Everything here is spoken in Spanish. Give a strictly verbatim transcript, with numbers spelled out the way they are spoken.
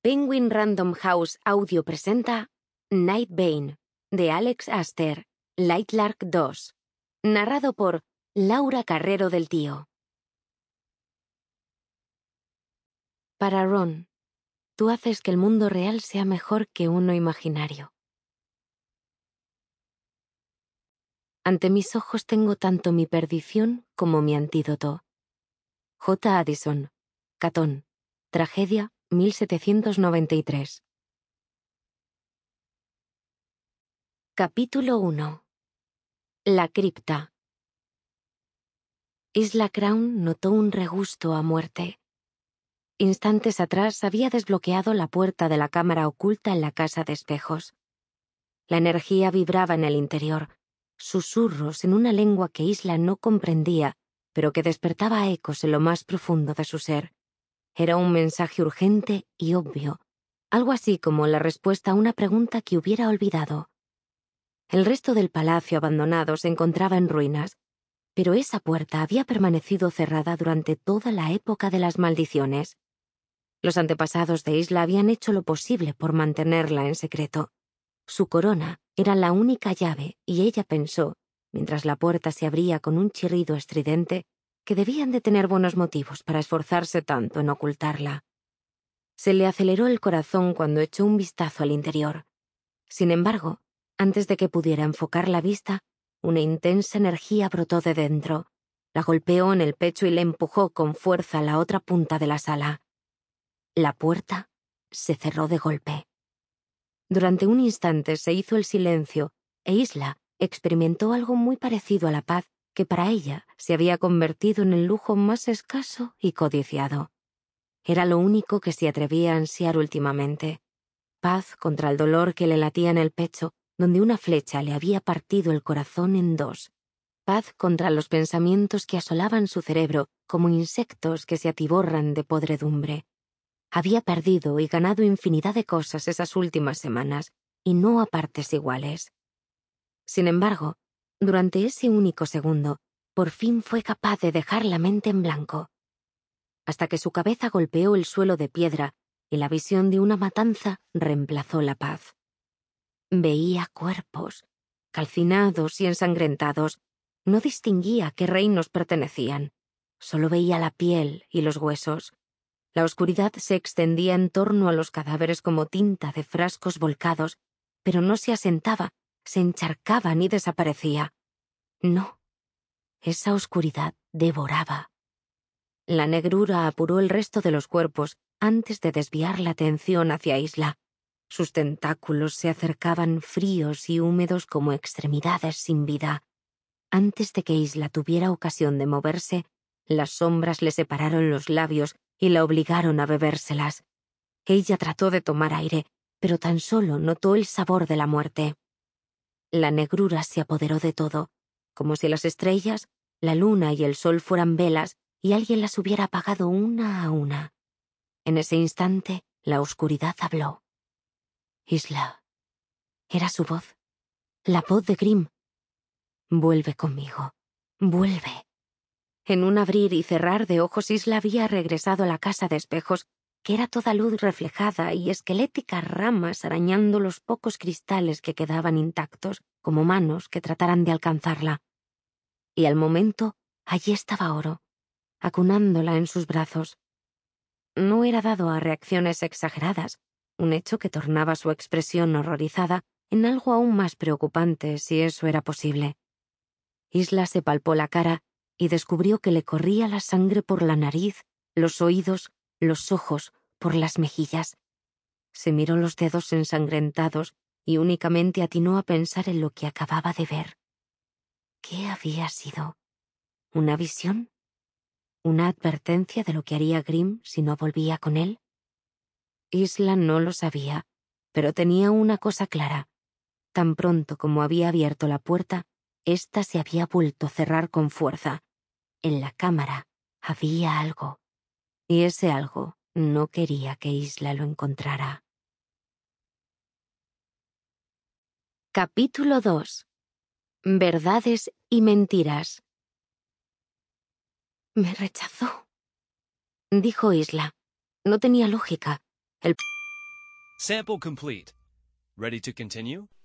Penguin Random House Audio presenta Night Bane, de Alex Aster, Lightlark dos, narrado por Laura Carrero del Tío. Para Ron, tú haces que el mundo real sea mejor que uno imaginario. Ante mis ojos tengo tanto mi perdición como mi antídoto. J. Addison, Catón, Tragedia, mil setecientos noventa y tres. Capítulo uno. La cripta. Isla Crown notó un regusto a muerte. Instantes atrás había desbloqueado la puerta de la cámara oculta en la casa de espejos. La energía vibraba en el interior, susurros en una lengua que Isla no comprendía, pero que despertaba ecos en lo más profundo de su ser. Era un mensaje urgente y obvio, algo así como la respuesta a una pregunta que hubiera olvidado. El resto del palacio abandonado se encontraba en ruinas, pero esa puerta había permanecido cerrada durante toda la época de las maldiciones. Los antepasados de Isla habían hecho lo posible por mantenerla en secreto. Su corona era la única llave y ella pensó, mientras la puerta se abría con un chirrido estridente, que debían de tener buenos motivos para esforzarse tanto en ocultarla. Se le aceleró el corazón cuando echó un vistazo al interior. Sin embargo, antes de que pudiera enfocar la vista, una intensa energía brotó de dentro. La golpeó en el pecho y le empujó con fuerza a la otra punta de la sala. La puerta se cerró de golpe. Durante un instante se hizo el silencio e Isla experimentó algo muy parecido a la paz que para ella se había convertido en el lujo más escaso y codiciado. Era lo único que se atrevía a ansiar últimamente. Paz contra el dolor que le latía en el pecho, donde una flecha le había partido el corazón en dos. Paz contra los pensamientos que asolaban su cerebro como insectos que se atiborran de podredumbre. Había perdido y ganado infinidad de cosas esas últimas semanas, y no a partes iguales. Sin embargo, durante ese único segundo, por fin fue capaz de dejar la mente en blanco, hasta que su cabeza golpeó el suelo de piedra y la visión de una matanza reemplazó la paz. Veía cuerpos, calcinados y ensangrentados. No distinguía a qué reinos pertenecían. Solo veía la piel y los huesos. La oscuridad se extendía en torno a los cadáveres como tinta de frascos volcados, pero no se asentaba, se encharcaba ni desaparecía. No, esa oscuridad devoraba. La negrura apuró el resto de los cuerpos antes de desviar la atención hacia Isla. Sus tentáculos se acercaban fríos y húmedos como extremidades sin vida. Antes de que Isla tuviera ocasión de moverse, las sombras le separaron los labios y la obligaron a bebérselas. Ella trató de tomar aire, pero tan solo notó el sabor de la muerte. La negrura se apoderó de todo, como si las estrellas, la luna y el sol fueran velas y alguien las hubiera apagado una a una. En ese instante, la oscuridad habló. Isla. Era su voz. La voz de Grimm. Vuelve conmigo. Vuelve. En un abrir y cerrar de ojos, Isla había regresado a la casa de espejos, que era toda luz reflejada y esqueléticas ramas arañando los pocos cristales que quedaban intactos, como manos que trataran de alcanzarla. Y al momento, allí estaba Oro, acunándola en sus brazos. No era dado a reacciones exageradas, un hecho que tornaba su expresión horrorizada en algo aún más preocupante si eso era posible. Isla se palpó la cara y descubrió que le corría la sangre por la nariz, los oídos, los ojos, por las mejillas. Se miró los dedos ensangrentados y únicamente atinó a pensar en lo que acababa de ver. ¿Qué había sido? ¿Una visión? ¿Una advertencia de lo que haría Grimm si no volvía con él? Isla no lo sabía, pero tenía una cosa clara. Tan pronto como había abierto la puerta, ésta se había vuelto a cerrar con fuerza. En la cámara había algo, y ese algo no quería que Isla lo encontrara. Capítulo dos. Verdades y mentiras. Me rechazó, dijo Isla. No tenía lógica. El Sample complete. Ready to continue?